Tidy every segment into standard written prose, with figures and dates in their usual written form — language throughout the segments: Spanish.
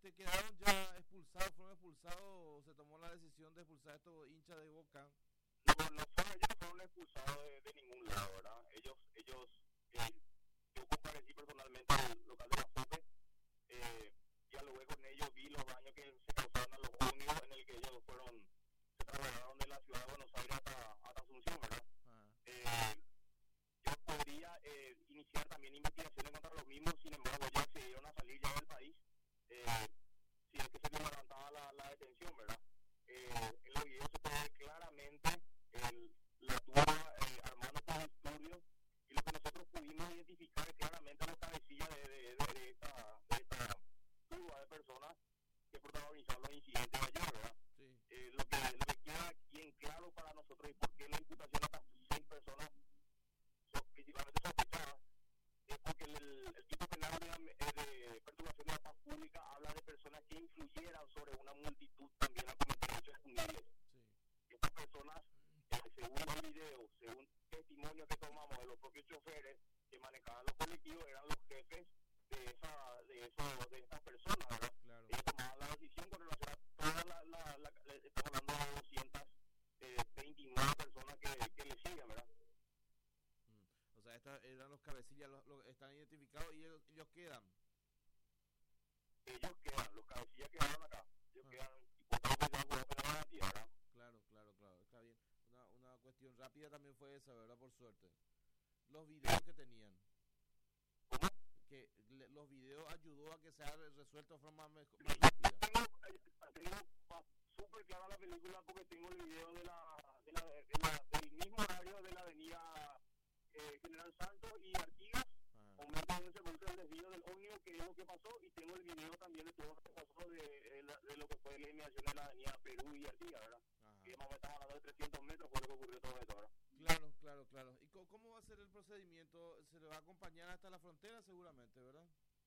quedaron ya expulsados, fueron expulsados, se tomó la decisión de expulsar a estos hinchas de Boca. No fueron, ellos no fueron expulsados de ningún lado, ¿verdad? Yo comparecí personalmente al local de la FUPE, dialogué con ellos, vi los daños que se causaron a los ómnibus en el que ellos se trasladaron de la ciudad de Buenos Aires hasta Asunción, ¿verdad? Yo podría iniciar también investigaciones contra los mismos, sin embargo, ellos accedieron a salir ya del país, si es que se les levantaba la detención, ¿verdad? En los videos se puede ver claramente la turba armando estos disturbios, y lo que nosotros pudimos identificar es claramente a los cabecillas de esta turba de personas que protagonizaron los incidentes de ayer, ¿verdad? Sí. Lo que queda bien claro para nosotros y por qué la imputación a estas 6 personas son principalmente sospechadas es porque el tipo penal de perturbación de la paz pública habla de personas que influyeran sobre una multitud también a cometer hechos punibles. Sí. Estas personas, según el video, según testimonios que tomamos de los propios choferes que manejaban los colectivos, eran los jefes de estas personas, ¿verdad? Claro. Ellos tomaban la decisión con relación a toda estamos hablando de 229 personas que le siguen, ¿verdad? O sea, estos eran los cabecillas, están identificados y ellos quedan. Los cabecillas quedaron acá. Ellos quedan imputados por la garantía, ¿verdad? Claro, está bien. Una cuestión rápida también fue esa, ¿verdad? Por suerte. Los videos que tenían. ¿Cómo? Que los videos ayudó a que sea resuelto de forma más rápida. Tengo súper clara la película porque tengo el video del mismo horario de la avenida General Santos y Artigas, momento donde se produce el desvío del ómnibus, que es lo que pasó, y tengo el video también de todo lo que pasó de lo que fue la eliminación de la avenida Perú y Artigas, ¿verdad? Que más o menos estamos hablando de 300 metros, fue lo que ocurrió todo esto, ¿verdad? Claro. ¿Y cómo va a ser el procedimiento? ¿Se le va a acompañar hasta la frontera seguramente, verdad?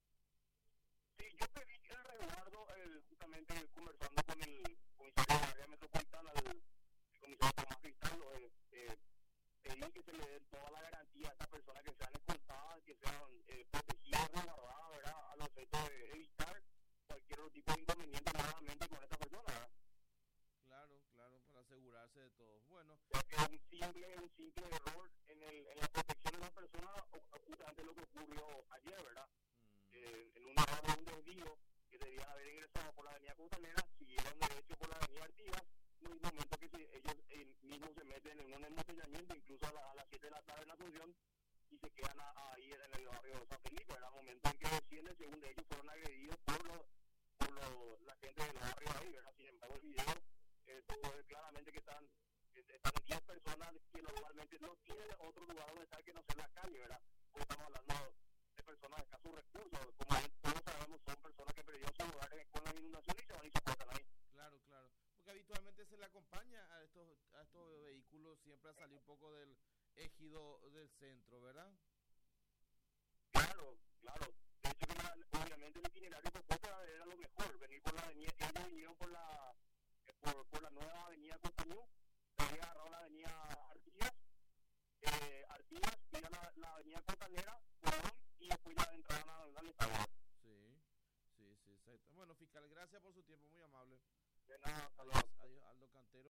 Sí, yo pedí el resguardo, justamente conversando con el comisario de la área metropolitana, el comisario Tomás Cristal, pedí que se le den toda la garantía a estas personas, que sean escoltadas, que sean protegidas, resguardadas, ¿verdad? A los efectos de evitar cualquier otro tipo de inconveniente nuevamente con estas personas, ¿verdad? Claro, para asegurarse de todo. Bueno. Ya que un simple error en la protección de las personas, justamente lo que ocurrió ayer, ¿verdad? En un error de un desvío que debían haber ingresado por la avenida Costanera, siguieron derecho por la avenida Artigas, en un momento que ellos mismos se meten en un embotellamiento, incluso a las 7 de la tarde en Asunción, y se quedan ahí en el barrio de San Felipe, era el momento en que descienden, según ellos fueron agredidos por la gente del barrio ahí, ¿verdad? Sin embargo, el video se puede ver claramente que están 10 personas que normalmente no tienen otro lugar donde estar que no sea la calle, ¿verdad? Porque estamos hablando de personas de escasos recursos, como todos sabemos, son personas que perdieron sus hogares con las inundaciones y se van y se aportan ahí. Claro, porque habitualmente se le acompaña a estos vehículos siempre a salir un poco del ejido del centro, ¿verdad? Claro. De hecho, obviamente el itinerario propuesto era lo mejor, venir por la avenida, ellos vinieron por la nueva avenida Costañú, había agarrado la avenida Artigas, ir a la avenida Costanera, y después ya entraron al estadio. Sí, exacto. Bueno, fiscal, gracias por su tiempo, muy amable. De nada, Adiós, Aldo Cantero.